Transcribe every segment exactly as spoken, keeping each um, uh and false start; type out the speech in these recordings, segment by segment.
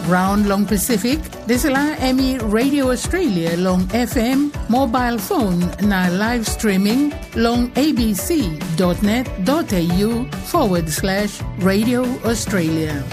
Round long Pacific, desala Emmy Radio Australia long F M, mobile phone na live streaming long abc.net.au forward slash Radio Australia.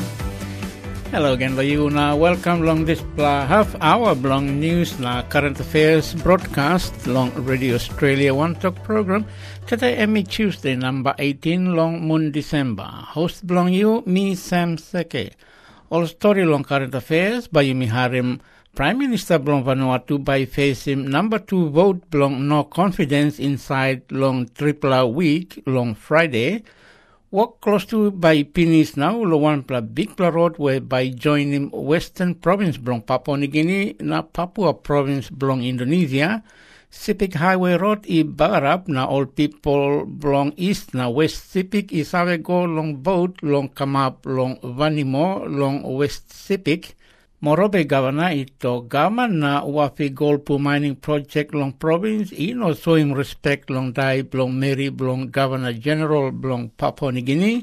Hello again, you na welcome long this half hour long news na current affairs broadcast long Radio Australia One Talk program. Today Emmy Tuesday number eighteen long moon December. Host belong you me Sam Seke. All story long current affairs by Yumi Harim. Prime Minister belong Vanuatu by face him number two vote belong no confidence inside long triple week long Friday. Walk close to by Pinis now, lo one pla big pla road where by joining Western Province belong Papua New Guinea na Papua Province belong Indonesia. Sepik Highway Road I Bagarap na all people belong east na West Sepik I sawe go long boat long Kamap long Vanimo long West Sepik. Morobe Governor ito gaman na wafi Golpu mining project long province ino showing respect long dai belong Mary belong Governor General belong Papua New Guinea.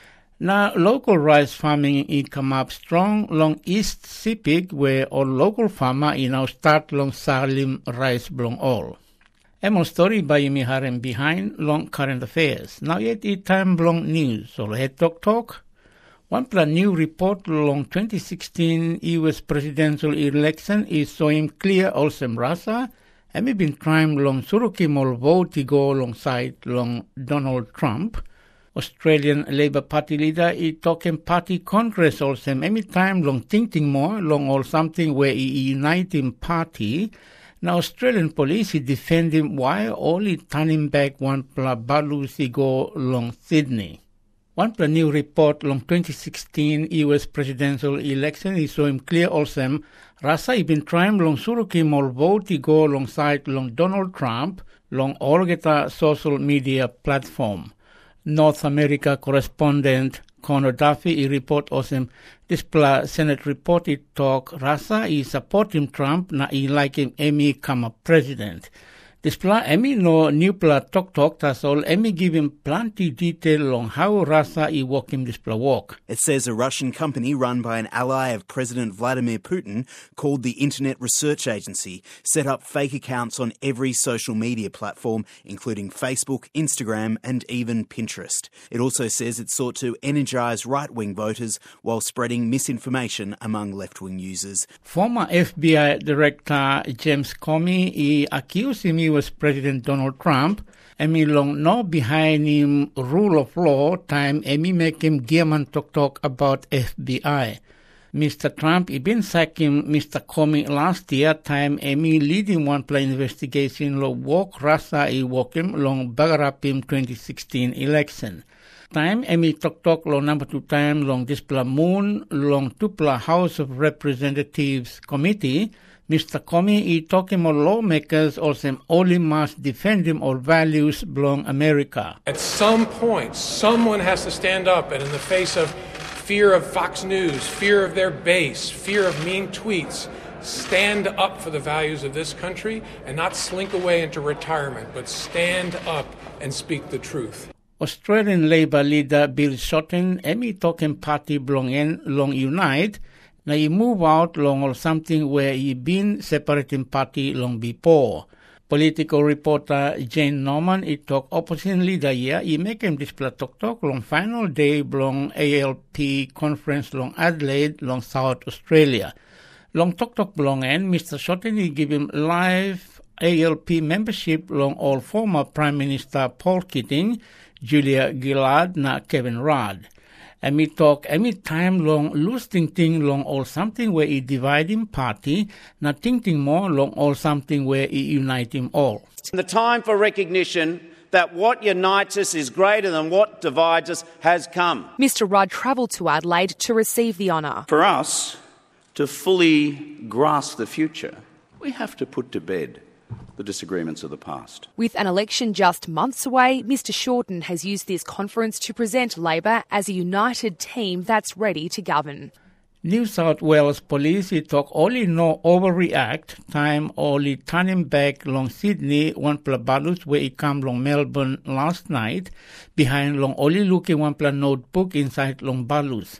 Na local rice farming I come up strong long East Sepik where all local farmer I now start long Salim rice belong all. Emo story by Yumi Harem behind long current affairs. Now yet I time belong news. So head talk talk. One plan new report long twenty sixteen U S presidential election is showing clear also rasa. And we been trying long Suruki mol vote to go alongside long Donald Trump. Australian Labour Party leader I talking party congress also every time long thinking more long or something where he uniting party. Now Australian police he defend him why only turning back one pla balus he go long Sydney. One pla new report long twenty sixteen U S presidential election is showing clear also rasa he been trying long Suruki mol vote to go alongside long Donald Trump long all get a social media platform. North America correspondent Conor Duffy he report also this pla Senate report it talk rasa he support him Trump na he like him Emmy come a president. This pla Emmy no new pla talk talk that's all Emmy give him plenty detail on how rasa he walk him this pla walk. It says a Russian company run by an ally of President Vladimir Putin called the Internet Research Agency set up fake accounts on every social media platform including Facebook, Instagram and even Pinterest. It also says it sought to energise right-wing voters while spreading misinformation among left-wing users. Former F B I Director James Comey he accused him U S President Donald Trump, Emmy long no behind him rule of law time Emmy make him German talk talk about F B I. Mister Trump he been sacking Mister Comey last year time Emmy leading one play investigation lo walk rasa he walk him long bagarap him twenty sixteen election. Time Emmy talk talk lo number two time long this pla moon long two pla House of Representatives committee. Mister Comey he talking about lawmakers also only must defend him or values belong America. At some point, someone has to stand up and in the face of fear of Fox News, fear of their base, fear of mean tweets, stand up for the values of this country and not slink away into retirement, but stand up and speak the truth. Australian Labour leader Bill Shorten, Emmy talking party belong in long unite. Now he move out long or something where he been separating party long before. Political reporter Jane Norman he talk opposition leader here. He make him display talk talk long final day long A L P conference long Adelaide long South Australia. Long talk talk belong in Mister Shorten he give him live A L P membership long all former Prime Minister Paul Keating, Julia Gillard na Kevin Rudd. And we talk any time long losing thing long or something where he divide him party, not thinking more long or something where he unite him all. The time for recognition that what unites us is greater than what divides us has come. Mister Rudd travelled to Adelaide to receive the honour. For us to fully grasp the future, we have to put to bed the disagreements of the past. With an election just months away, Mister Shorten has used this conference to present Labor as a united team that's ready to govern. New South Wales Police he talk only no overreact time only turning back long Sydney one pla balus where he come long Melbourne last night behind long only looking one pla notebook inside long balus.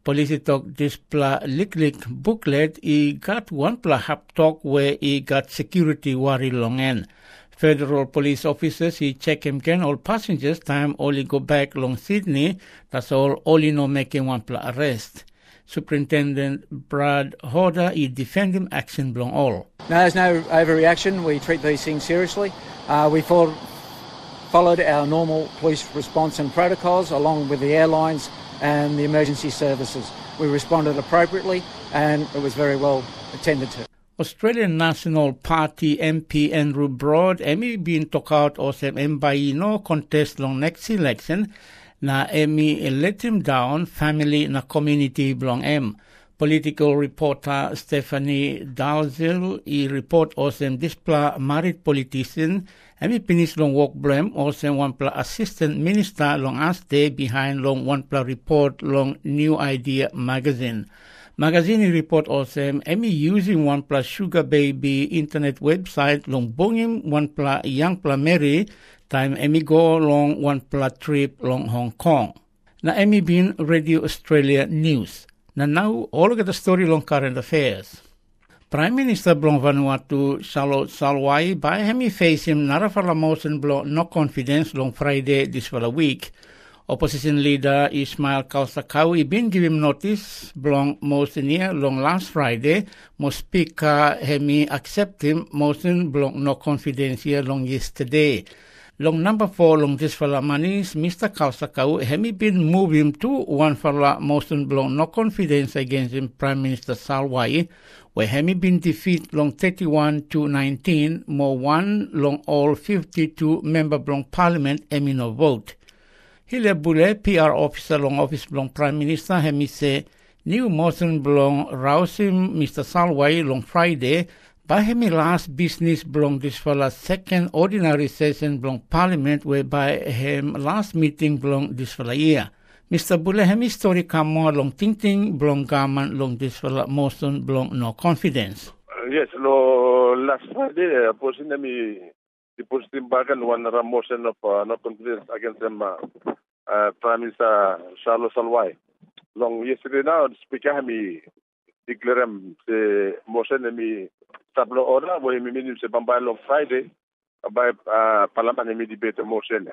Police talk this pla liklik booklet he got one pla hap talk where he got security worry long end. Federal police officers he check him can all passengers time only go back long Sydney. That's all only no making one pla arrest. Superintendent Brad Hodder he defend him action belong all. No, there's no overreaction. We treat these things seriously. Uh, we followed, followed our normal police response and protocols along with the airlines and the emergency services. We responded appropriately and it was very well attended to. Australian National Party M P Andrew Broad emi been took out or some embayi no contest long next election na emi let him down family na community belong em. Political reporter Stephanie Dalzell he report osem displa married politician emi finish long work blame osem one pla assistant minister long as day behind long one pla report long New Idea magazine. Magazine report osem emi using one pla sugar baby internet website long bongim one pla young pla Mary time emi go long one pla trip long Hong Kong. Na emi bin Radio Australia News. Na now, all of the story long current affairs. Prime Minister Blong Vanuatu Charlotte Salwai by hemi face him narafala motion blong no confidence long Friday this for a week. Opposition leader Ismail Kausakawi been give him notice blong motion here long last Friday. Mo speaker hemi accept him motion blong no confidence here long yesterday. Long number four, long this fella manis, Mister Kausakau, hemi been moving to one fella motion blown no confidence against him, Prime Minister Salwai, where hemi been defeat long thirty-one to nineteen, more one long all fifty-two member blown parliament, hemi no vote. Hile Bule, P R officer long office blown Prime Minister, hemi say, new motion blown rouse him, Mister Salwai, long Friday, by hemi last business belong this fella second ordinary session belong parliament whereby him last meeting belong this fella year. Mister Bule hemi story come more long ting ting belong government long this fella motion belong no confidence. Uh, yes, lo last Friday uh, person hemi depositing back and one motion of uh, no confidence against them uh, uh, Prime Minister Charles Salwai. Long yesterday now the speaker hemi declare him the motion hemi tablo order where we mean se bambalo on Friday by uh, parliament hemi debate motion.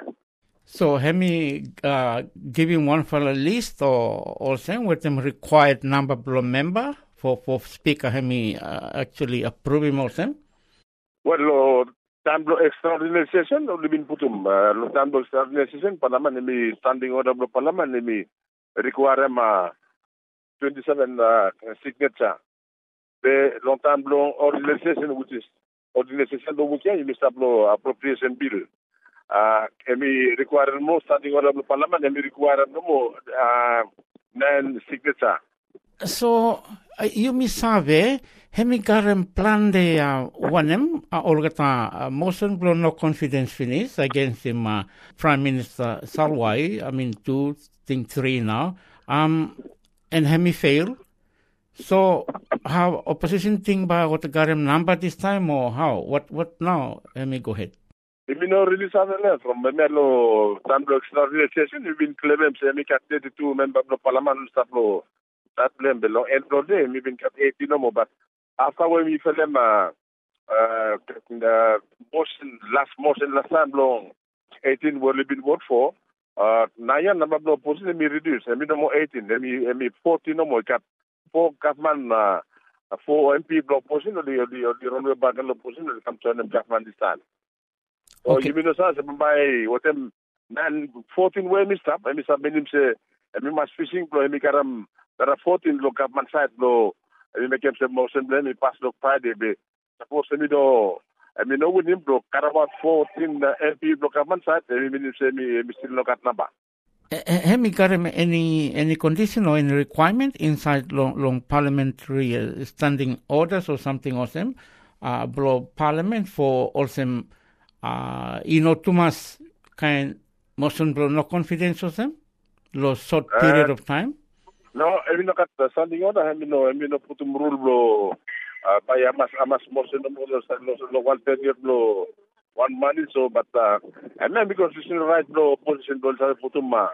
So hemi uh, giving one for a list or or saying with them required number of member for for speaker hemi uh, actually approving motion. Well, lo tamblo extraordinary session only been putum lo tamblo extraordinary session parliament hemi standing order of parliament hemi require ma twenty-seven uh, signature. The long time long organization which is organization do mukia you must appropriation bill. Uh emi require more standing order of the parliament emi require no more uh nine signature. So uh, you misave hemi garam plan de uh, wanem uh, olgata uh, motion blow no confidence finish against him uh, Prime Minister Salwai. I mean two think three now. Um and hemi fail. So, how opposition think by what the garam number this time or how? What what now? Let me go ahead. We no release from Melo Tamblo extraordinary session. We've been claiming semi cat thirty-two member of the parliament stuff lo that blame below end of day. We've been cat eighty no more. But after when we fell them uh uh the motion last motion last time long eighteen were been voted for. Uh nine number of opposition we reduce. I mean no more eighteen. I mean I mean fourteen no more cat. Four government, uh, four M P block position, or the the the runway bagan position, or come to them government this time. So you mean to say, by what them man fourteen way me stop, I mean some meaning say, I mean much fishing blow, I mean karam there are fourteen block government side blow, I mean make them say motion blame, me pass block Friday, be suppose me do, I mean no with him block, about fourteen M P block government side, I mean say me me still look at number. Have you got any any condition or any requirement inside long, long parliamentary uh, standing orders or something or some uh, below parliament for also uh, you know too much kind motion below no confidence or some low short period uh, of time? No, I mean look at the standing order. I mean no, I mean no put them rule blow by amas amas motion no one period blow. One money so but uh and then because constitutional right blow opposition don't have put them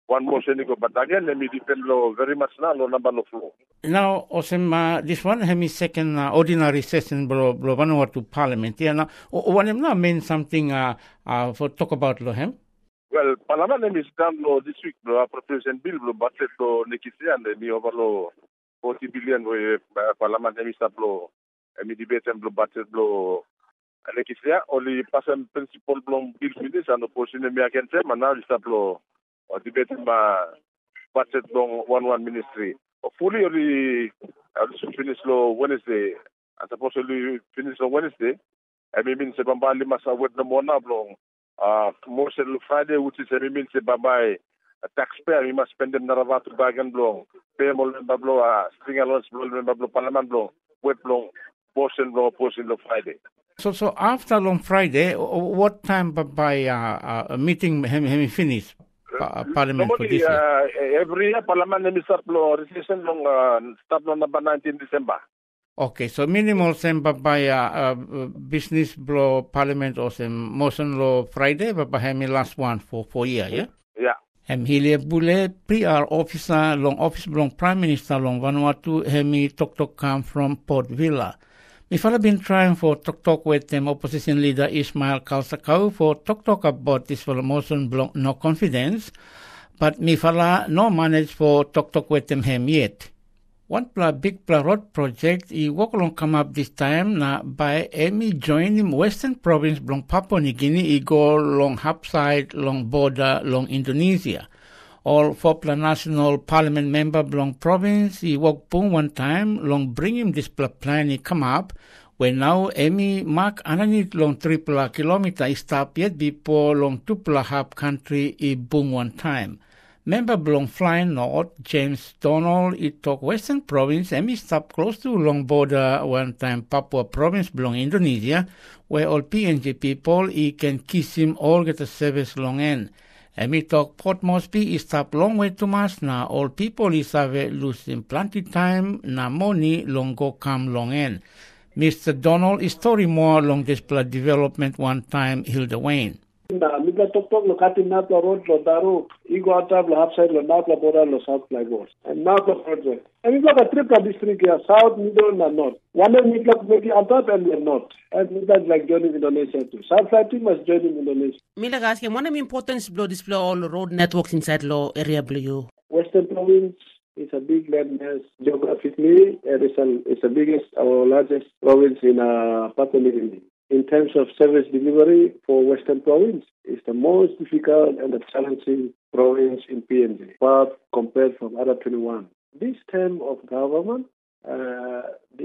one motion go, but again, let me depend lo very much na lo number lo flow. Now, Osem, uh, this one, hemi second uh, ordinary session blo blo Vanuatu Parliament. Yeah, now, one him now mean something uh, uh, for talk about lo hem. Well, Parliament name is done lo this week lo appropriation bill lo budget lo nekisi and ni over lo forty billion we uh, Parliament name is lo hemi debate and lo budget lo nekisi only person principal lo bill finish and opposition me again say now is lo or debate ma budget long one one ministry. Fully only I will finish lo Wednesday. I suppose only finish on Wednesday. I mean se bamba lima sa wet na mona long uh motion Friday which is I mean se bamba taxpayer we must spend na ravatu bagan long pay mo bablo uh string allowance bablo parliament long wet long motion long portion lo Friday. So so after long Friday what time by uh, uh meeting him him finish? Pa- Parliament for this year. Uh, every year, Parliament name is start lo recession long uh, start on number nineteen December. Okay, so minimal semba by uh, uh, business blow Parliament or some motion law Friday, but by hemi last one for four year, yeah. Yeah. Hem hilia bule P R officer long office long Prime Minister long Vanuatu hemi tok tok come from Port Vila. Mi fala been trying for talk talk with them opposition leader Ismail Kalsakau for talk talk about this for motion block no confidence, but mi fala no manage for talk talk with them him yet. One pla big pla road project I walk along come up this time na by Emi join him Western Province long Papua New Guinea I go long Hapside long border long Indonesia. All Fopla National Parliament member belong province, he walk boom one time, long bring him this plan he come up, when now Emi mark ananit long triple kilometer stop yet before long tupla half country he boom one time. Member belong flying north, James Donald, he talk Western Province, Emi stop close to long border one time Papua Province belong Indonesia, where all P N G people he can kiss him all get a service long end. And me talk Port Moresby is stop long way to mas na all people is have losing plenty time na money long go come long end. Mister Donald is story more long this blood development one time Hilda Wayne. Na mibla tok tok lo kati napla road lo daru igo atab lo upside lo napla border lo south flagos and napla project. And mibla ka triple district here south middle and north. One of mibla maybe atap and north. And mibla like joining Indonesia too. South flag team must join in Indonesia. Mila guys, one of the importance blow display all road networks inside lo area blue. Western Province is a big landmass geographically. It is a it's the biggest or largest province in uh, Papua New Guinea. In terms of service delivery for Western Province, it's the most difficult and the challenging province in P N G, but compared from other twenty-one. This term of government, uh,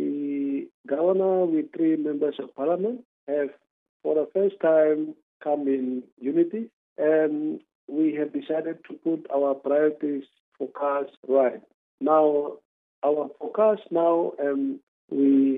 the governor with three members of parliament have, for the first time, come in unity, and we have decided to put our priorities focus right. Now, our focus now, um, we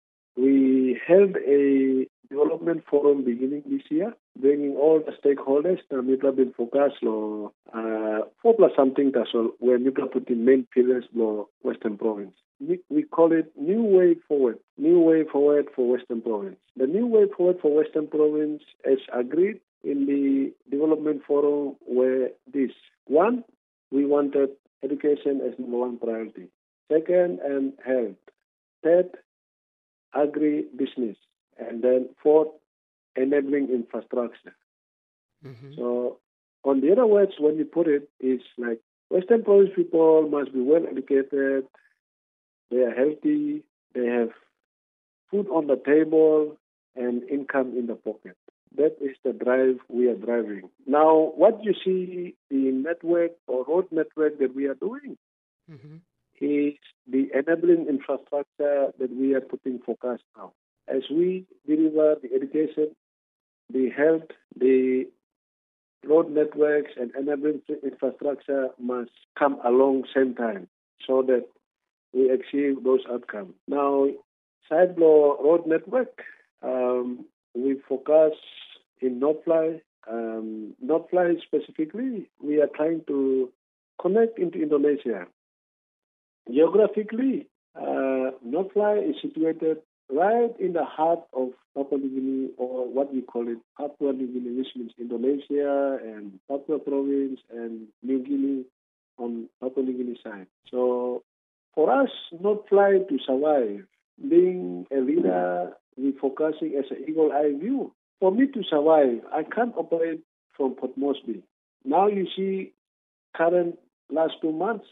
we held a development forum beginning this year, bringing all the stakeholders. The Mipla been focused on uh, four plus something that's all where Mipla put in main pillars for Western Province. We, we call it New Way Forward. New Way Forward for Western Province. The New Way Forward for Western Province is agreed in the development forum where this one, we wanted education as number one priority. Second, and health. Third, agri-business. And then fourth, enabling infrastructure. Mm-hmm. So, on the other words, when you put it, it's like Western Province people must be well educated, they are healthy, they have food on the table, and income in the pocket. That is the drive we are driving. Now, what you see, the network or road network that we are doing, mm-hmm. is the enabling infrastructure that we are putting focus now. As we deliver the education, the health, the road networks and enabling infrastructure must come along same time so that we achieve those outcomes. Now, side blow road network, um, we focus in Northfly. Um, Northfly specifically, we are trying to connect into Indonesia. Geographically, uh, Northfly is situated right in the heart of Papua New Guinea, or what we call it, Papua New Guinea, which means Indonesia and Papua Province and New Guinea on Papua New Guinea side. So for us, not fly to survive, being a leader, we focusing as an eagle eye view. For me to survive, I can't operate from Port Moresby. Now you see, current last two months,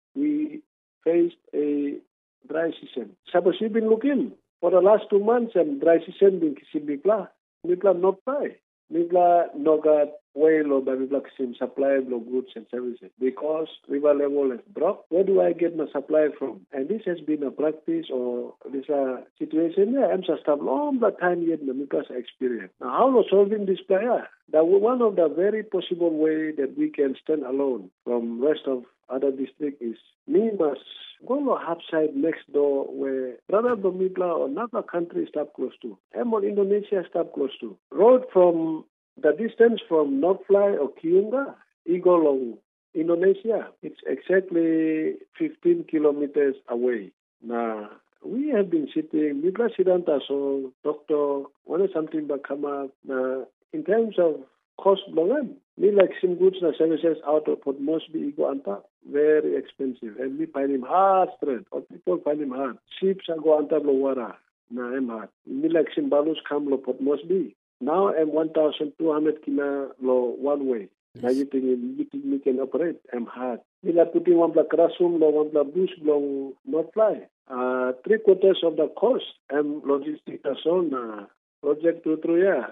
we faced a dry season. Suppose you've been looking for the last two months and dry season being kisim Mipla. Mipla not fly. Mipla no got whale or Mipla kisim supply of goods and services because river level has dropped. Where do I get my supply from? And this has been a practice or this a situation. Yeah, I'm just a long time yet the Mipla's experience. Now, how are solving this player? That one of the very possible way that we can stand alone from rest of other district is me must go to half side next door where rather than Mipla or another country stop close to. And on Indonesia stop close to. Road from the distance from North Fly or Kiunga, Eagle on Indonesia, it's exactly fifteen kilometers away. Now, we have been sitting, Mipla Sidanta, so doctor, when something that come up, now, in terms of cost belongan, me like some goods and services out of Port Moresby, Ego Anta, very expensive. And we find him hard straight, or people find him hard. Ships are go Anta Lowara, na I'm hard. Me like some balus come lo Port Moresby. Now I'm one thousand two hundred kina lo one way. Yes. Now you think, you think we can operate? I'm hard. Me like putting one black rasum lo one black bush long not fly. Uh, three quarters of the cost and logistics on uh, project to Truya.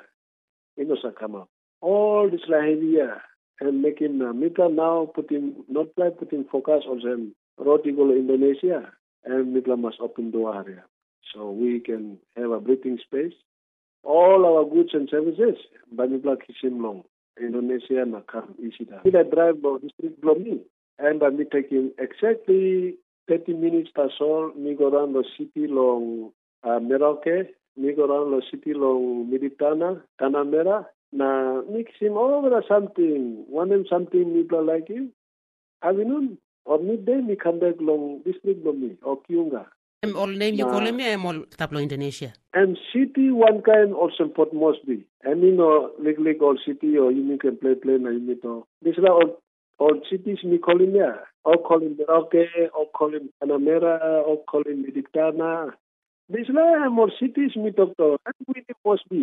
Inosa come up. All this Lahivia and making uh, Mipla now putting not fly putting focus on them road to go Indonesia and Mipla must open door area so we can have a breathing space. All our goods and services, Banibla Kisim Long, Indonesia, Nakam, Isida. We drive by district Blomi, and I'm taking exactly thirty minutes per all, me go around the city long uh, Merauke, me go around the city long Militana, Tanamera, na mix him over something, one and something people like you. Avinun, or midday, me come back long district Blomi, or Kiunga. I'm all name you call me, I'm all Taplo Indonesia. And city one kind also Port Moresby. And you know, like like all city or you can play play na you know. This is all all cities me calling there. Or calling Merauke, or calling Panamera, or calling Medictana. This is more cities me talk to. And we must be.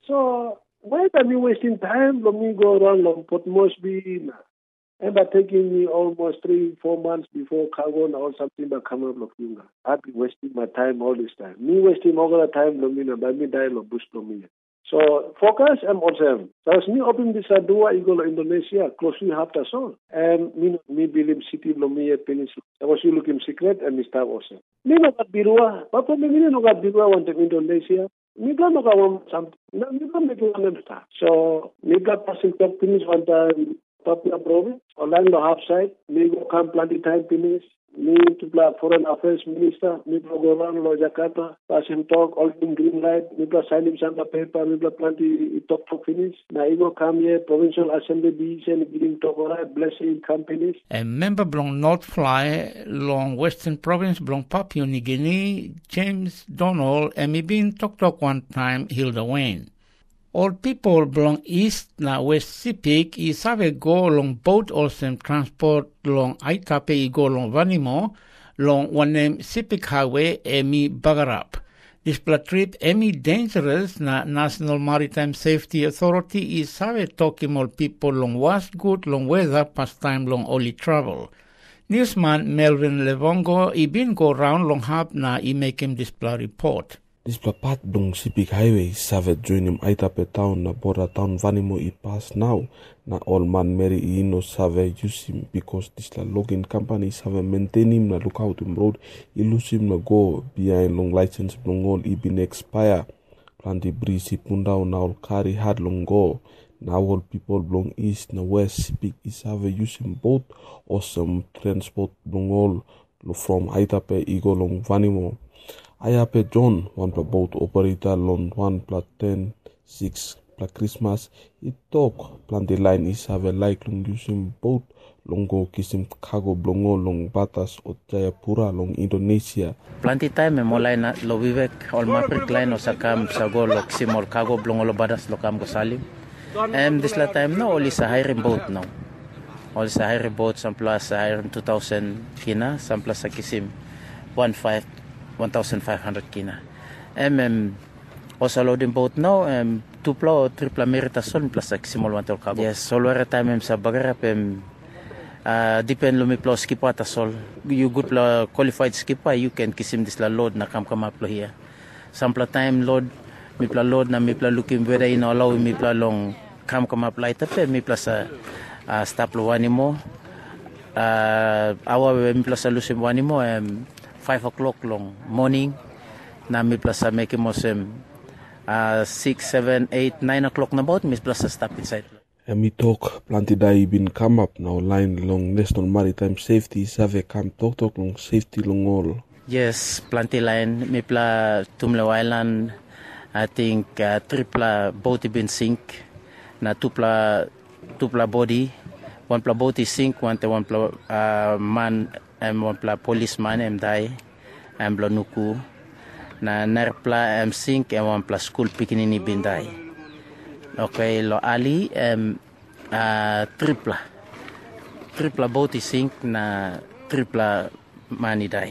So why are you wasting time? Let me go around long Port Moresby. And by taking me almost three, four months before cargo or something that come up of Yunga. I've been wasting my time all this time. Me wasting all the time, Lomina, by me die of Bush Lomina. So focus and observe. So as me open this Adua Eagle Indonesia, closely half the soul. And me me believe city Lomia Peninsula. I was you looking secret and me start also. Me no got birua, Papa me no got birua want to Indonesia. Me got no got something. No, me got make one start. So me got passing top finish one time. Papua Province, Orlando half side, me go come plenty time finish, me to play foreign affairs minister, me go go around lo Jakarta, pass him talk, all in green light, me go sign him some paper, me go plenty talk talk finish. Now he go come here, provincial assembly decision, giving talk alright, blessing companies. A member belong North Fly, long Western Province, belong Papua New Guinea, James Donald, and me been talk talk one time, Hilda Wayne. All people belong east na west Sipik is have go long boat or some transport long Aitape i go long Vanimo long one name Sipik Highway emi Bagarap. This trip emi dangerous na National Maritime Safety Authority is have talking all people long was good long weather past time long only travel. Newsman Melvin Levongo i been go round long hub na i make him display report. This part dong Sipik Highway save join him Aitape town na border town Vanimo I pass now na all man Mary Ino save use him because this la login company save maintain him na look out him road I lose him na go behind long license long all I been expire plenty breeze I punda na all carry hard long go now all people belong east na west Sipik I save use him boat or some transport long all from Aitape I go long Vanimo. Ayape John, one per boat operator, long one plus ten, six plus Christmas. It talk, plan the line is have a like long using boat, longo kisim kago blongo long batas o Jayapura long Indonesia. Planti time mulai na lo Vivek ol maprik line o sakam sago lo kisim ol kago blongo lo badas lo kam gosalim. Em this la time no oli sa hiring boat no. Oli sa hiring boat sampla sa hiring two thousand kina sampla sa kisim one thousand five hundred kina. Em em also loading boat now em tupla o tripla merita son plus sa kisim ol wantol kago. Yes, solo era time em sa bagarap em Uh, depend lumi plo skipper tasol. You good pla qualified skipper, you can kisim this la load na kam kam up here. Sampla time load, mi pla load na mi pla looking whether in allow mi pla long kam kam up light up mi pla sa uh, stop lo wani mo. Uh, awa mi pla sa lusim wani mo um, five o'clock long morning na mi pla sa make mo sem uh, six, seven, eight, nine o'clock na about mi pla sa stop inside. And we talk plenty dai been come up now line long National Maritime Safety save come talk talk long safety long all. Yes, plenty line me pla Tumle Island. I think uh, tripla boat been sink na tupla tupla body. One pla boat is sink, one te one pla uh, man and one pla policeman em die em bla nuku na nerpla em sink and one pla school pikinini bin die. Okay, lo ali um, uh, tripla tripla boti sink na tripla mani dai.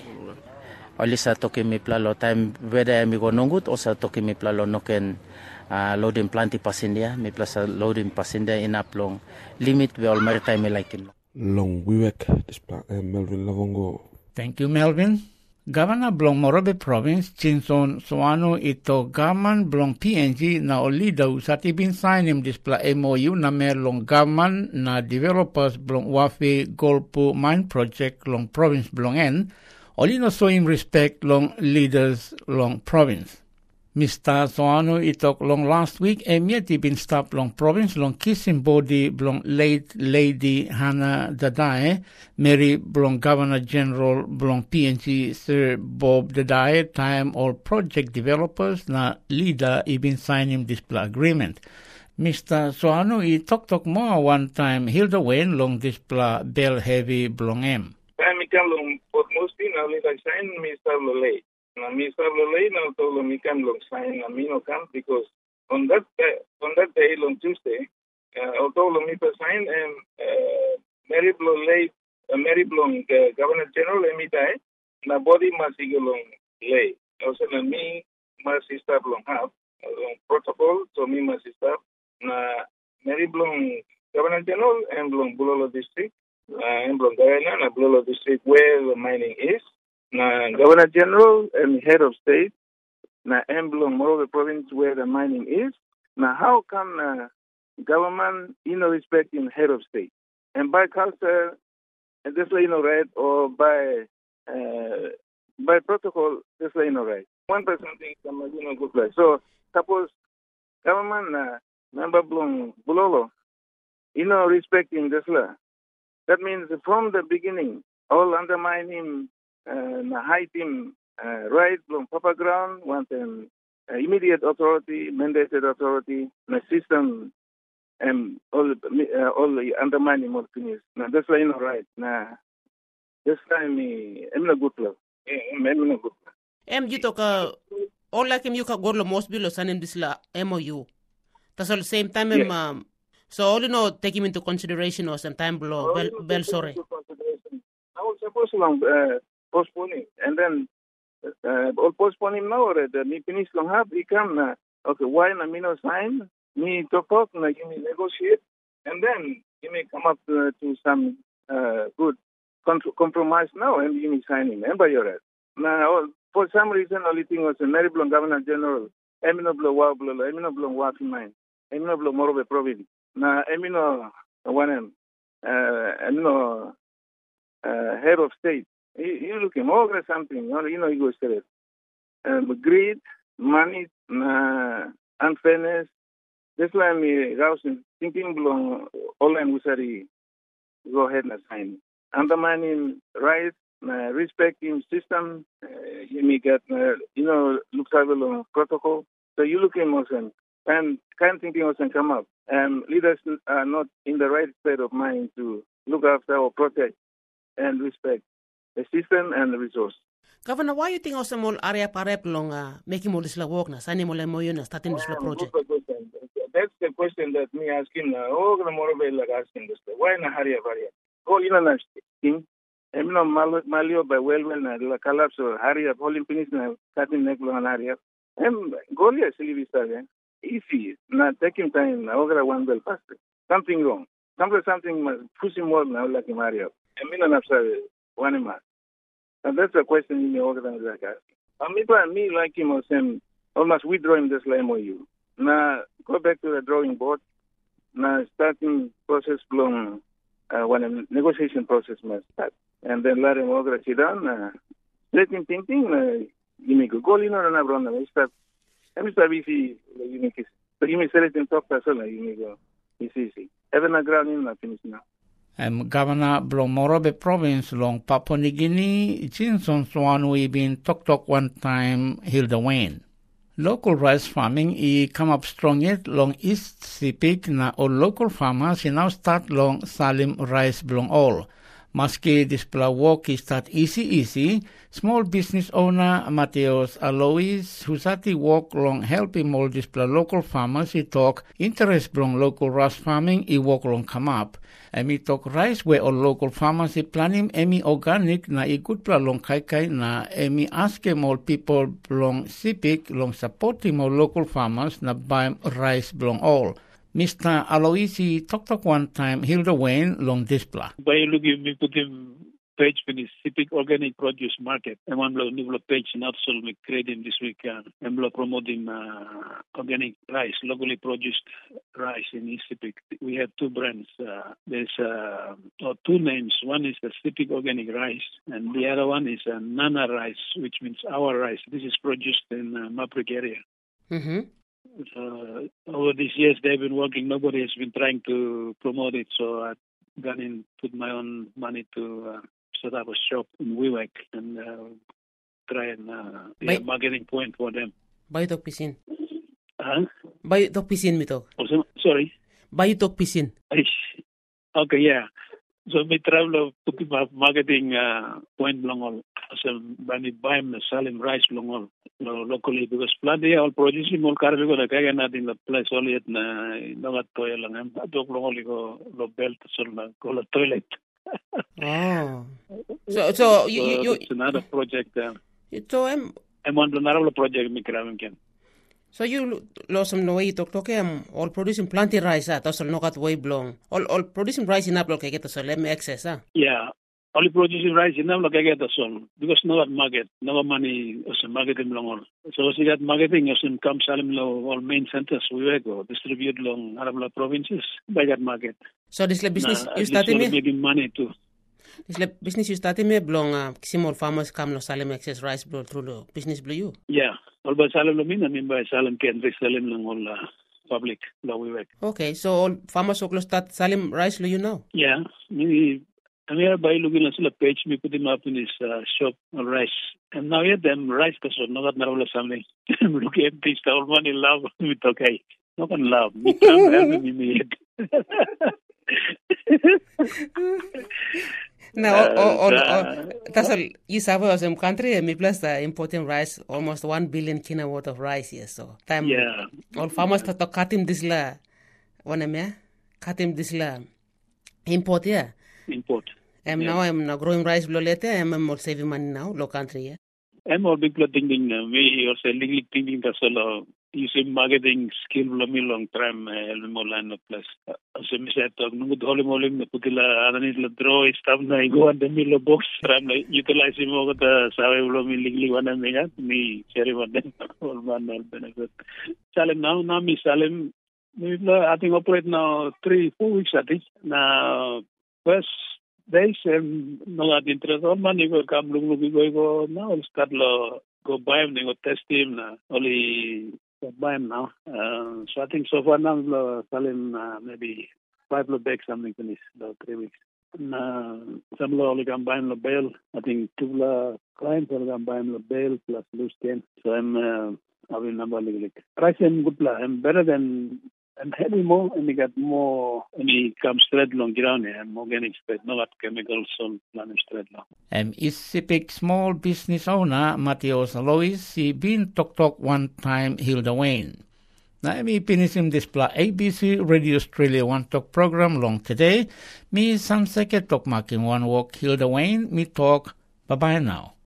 Oli sa toki mi pla lo time whether mi go nongut o sa toki mi pla lo noken uh, loading planti pasindia mi pla sa loading pasindia in up long limit we all maritime like in long Vivek this uh, Melvin Lavongo. Thank you, Melvin. Governor Blong Morobe Province, Chinson Soano ito gaman Blong P N G na olida usati bin sign him displa M O U na mer long gaman na developers Blong Wafi Golpu Mine Project long Province Blong N, olino so him respect long leaders long Province. Mister Soano itok long last week emieti bin stop long Province long kissing body blong late Lady Hannah Dadae, Mary blong Governor General blong P N G Sir Bob Dadae, time all project developers na leader ibin sign him display agreement. Mister Soano i talk talk more one time Hilda Wayne long display bell heavy blong M. Time ikam long Port Moresby na leader sign Mister Lolay. Na Mister Lolay na tolo mi kam long sign na mi no come because on that day, on that day on Tuesday, uh, tolo mi pa sign and uh, Mary Lolay, uh, Mary Blong uh, Governor General emitai na body masigo long lay. Also na mi masista long have long protocol so mi masista na Mary Blong Governor General and Blong Bulolo District, uh, and Blong Guyana na Bulolo District where the mining is. Na Governor General and Head of State, na Emblem Morobe Province where the mining is. Now, how come uh, government, you know, respecting Head of State? And by culture, this way, you know, right, or by uh, by protocol, this way, you know, right. One person thinks, you know, good place. So, suppose government uh, member Blum Bulolo, you know, respecting this law. That means from the beginning, all undermining uh, high team uh, right from Papa Ground, want an uh, immediate authority, mandated authority, the system, and all uh, all the undermining more things. Now that's why you know right. Now this time I'm not good love. I'm not good. Em you talk uh, all like him you can go to most below sanim this la M O U. That's all the same time em yeah. um, so all you know take him into consideration or some time below bell bell sorry. I was supposed to uh, postpone it and then uh, all postpone him now already. Me finish long have he come uh, okay why na me no sign me talk talk na you me negotiate and then you may come up uh, to some uh, good compromise now and you may sign him. Remember your right. Now for some reason only thing was a Mary Blong Governor General Emino Blo Wablo Emino Blong Wafi Mine Emino Blo Morobe Province. Now Emino one uh Emino uh, head of state. You, you looking over something, you know, you go straight. Um, greed, money, uh, unfairness. That's why I'm uh, thinking belong all and usari go ahead and sign. Undermining rights, uh, respecting system, uh, you may get, uh, you know, look on protocol. So you looking also, and kind of thinking also come up. And leaders are not in the right state of mind to look after or protect and respect the system and the resource. Governor, why you think also more area parep long uh, making more this la work na sani mo le mo yun na starting this la project? Good question. That's the question that me asking. Uh, oh, the more like asking this. Why na hurry up, hurry up? Oh, you know, na thing. I'm not malio by well, well, na la collapse or hurry up. Holding finish na cutting neck long and hurry up. I'm goalie actually we started. Easy, not taking time. Na over one well past. Something wrong. Something something pushing more now like him hurry up. I'm in an upside one man. And that's a question in the organization. And me, me like him, saying, almost withdrawing this M O U. Now, go back to the drawing board. Now, starting process long, uh, when a negotiation process must start. And then let him over sit down, uh, let him thinking, uh, you make a goal in or another run. I start, I'm start easy, you make it. So you may say it in talk as well, you make go. It's easy. Even a ground in, not finish now. Um, Governor Blong Morobe Province long Papua New Guinea, Jinson Swan we been talk talk one time Hilda Wayne. Local rice farming i come up strong yet long East Sepik na all local farmers i now start long Salim rice blong all. Maski display work is start easy easy, small business owner Mateos Alois Husati work long helping all display local farmers i talk interest blong local rice farming i work long come up. Emi talk rice where all local farmers i planning emi organic na i good pla long kai kai na emi ask all people blong Sepik long supporting all local farmers na buy rice blong all. Mister Aloisi talk talk one time Hilda Wayne long display. By looking me put him page for the Sepik Organic Produce Market. And one blow new page not so we creating this week and blow promoting uh, organic rice, locally produced rice in East Sepik. We have two brands. Uh, there's uh, or two names. One is the Sepik Organic Rice and the other one is uh, Nana Rice, which means our rice. This is produced in uh, Maprik area. Mm-hmm. Uh, over these years they've been working, nobody has been trying to promote it, so I've gone in, put my own money to uh, set up a shop in Wewak and uh, try and uh, be a marketing point for them. Bayu tok pisin. Huh? Bayu tok pisin mi tok. Also, sorry? Bayu tok pisin. Okay, yeah. So we travel put my marketing uh, point long so bani buy me selling rice long locally because plenty all producing all car because the kaya natin the place all it na nagat toy lang am atok long go lo belt so na go la toilet. Oh. So so you you, you it's another project. Uh, so I'm I'm on another project me kram ken. So you lost some no way talk talk am all producing plenty rice ah tosol no kat way blong all all producing rice in upload kay get so let me access ah. Yeah. Only producing rice in them like I get the sol because no market, no money as a marketing long. So she got marketing as in come Salim lo all main centers we go distribute long Arab provinces by that market. So this business nah, you started me making money too. This business you started me blong uh, small farmers come lo Salim access rice blow through the business blue you. Yeah, all by Salim lo mean I mean by Salim can Salim long all uh, public lo we work. Okay, so all farmers so close start Salim rice lo you now. Yeah, maybe. I'm here by looking at the page, me put him up in his uh, shop on rice. And now yet them rice because not that narrow something. I'm looking at this all money love with okay. Not can love. Me come helping me yet. Now all all all that's all you have some country and me plus the importing rice almost one billion kina worth of rice here. So time yeah. All farmers to cut him this la one me cut him this la import yeah. Import. I'm yeah. Now I'm now growing rice below later. I'm more saving money now, low country. Yeah. I'm more big thinking. We also legally thinking that's all. Using marketing skill for me long time. I'm more line of plus. So me said talk. No good holy molim. No putila. I need to draw stuff. Na go and the middle box. I'm like utilizing more the survey below me legally one and me. Me share one then all one all benefit. Salim now now me Salim. I think operate now three four weeks I think now. First, they say no that interest. All money go come look look go go now. Start lo go buy him. They go test him now. Only buy him now. Uh, so I think so far now lo sell him uh, maybe five lo bags something finish lo three weeks. Now some lo only can buy him lo bail. I think two lo clients only can buy him lo bail plus loose ten. So I'm uh, I will number like rice and good pla. I'm better than And any more, and we got more, and we come straight long ground and organic spread, no what chemicals on planet straight long. Um, Isipik small business owner Matthias Lois, he been talk talk one time Hilda Wayne. Now, me pinisim display A B C Radio Australia One Talk program long today. Me some second talk marking one walk Hilda Wayne, me talk, bye bye now.